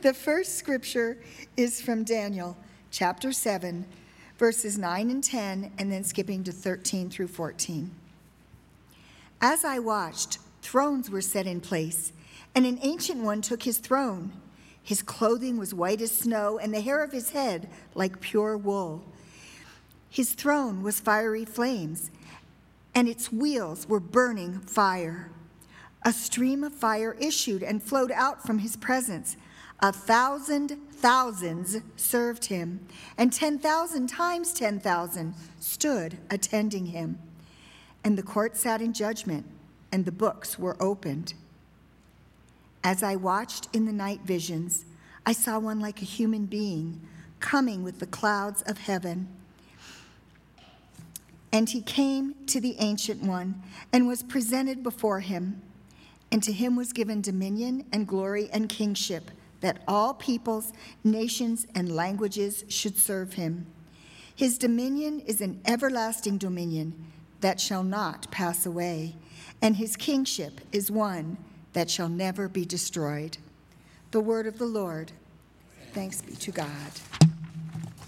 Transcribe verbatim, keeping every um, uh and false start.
The first scripture is from Daniel, chapter seven, verses nine and ten, and then skipping to thirteen through fourteen. As I watched, thrones were set in place, and an ancient one took his throne. His clothing was white as snow, and the hair of his head like pure wool. His throne was fiery flames, and its wheels were burning fire. A stream of fire issued and flowed out from his presence. A thousand thousands served him, and ten thousand times ten thousand stood attending him. And the court sat in judgment, and the books were opened. As I watched in the night visions, I saw one like a human being coming with the clouds of heaven. And he came to the Ancient One and was presented before him. And to him was given dominion and glory and kingship, that all peoples, nations, and languages should serve him. His dominion is an everlasting dominion that shall not pass away, and his kingship is one that shall never be destroyed. The word of the Lord. Thanks be to God.